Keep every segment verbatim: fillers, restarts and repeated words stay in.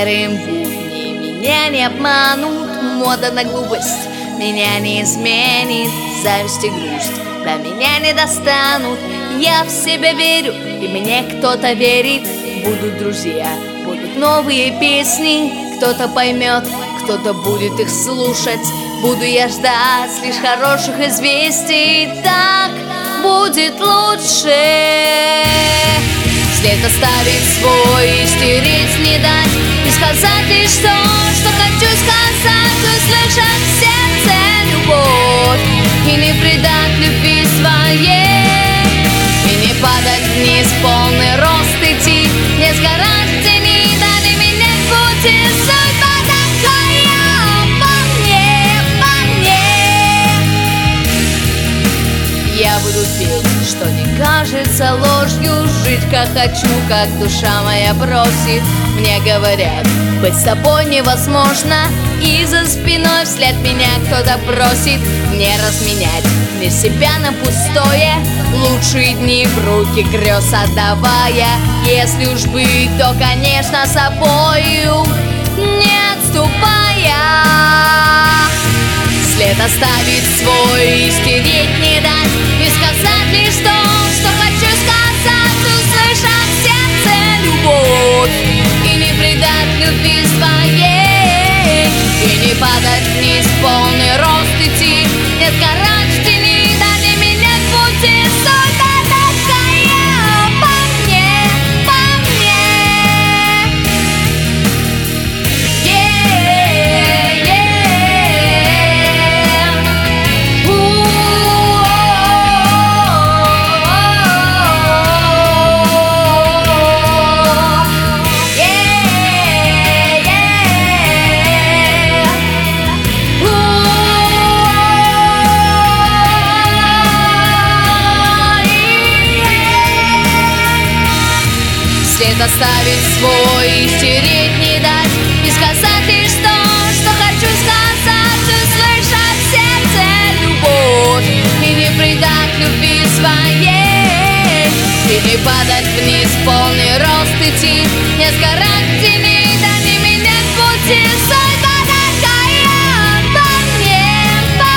серым будни меня не обманут. Мода на глупость меня не изменит. Зависть и грусть до меня не достанут. Я в себя верю, и мне кто-то верит. Будут друзья, будут новые песни. Кто-то поймет, кто-то будет их слушать. Буду я ждать лишь хороших известий. Так будет лучше. След оставить свой и стереть не дать. И сказать лишь то, что хочу сказать. Услышать в сердце любовь и не предать любви своей. И не падать вниз, полный рост идти. Не сгорать в тени, да не менять пути. Судьба такая по мне, по мне. Я буду петь, что не кажется ложью. Жить как хочу, как душа моя просит. Мне говорят, быть с тобой невозможно. И за спиной вслед меня кто-то просит не разменять мир себя на пустое. Лучшие дни в руки грез отдавая. Если уж быть, то, конечно, собою, не отступая. След оставить свой и стереть не дать. И сказать лишь то, что хочу сказать. Услышать в сердце любовь и не предать любви своей. И не падать вниз, полный рост идти. Не сгорать в тени, да не менять пути. Судьба такая по мне, по мне. Yeah, yeah. Ooh, yeah, yeah. Ooh. След оставить свой и стереть не дать. И сказать лишь то, что хочу сказать. Услышать в сердце любовь и не предать любви своей. И не падать вниз, полный рост идти. Не сгорать в тени, да не менять пути. Судьба такая по мне,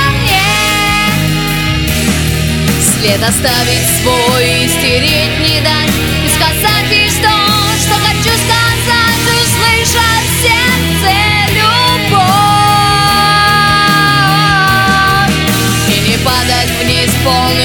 по мне. След оставить свой и стереть не дать. И сказать лишь то, что хочу сказать. Услышать в сердце любовь и не падать вниз, полный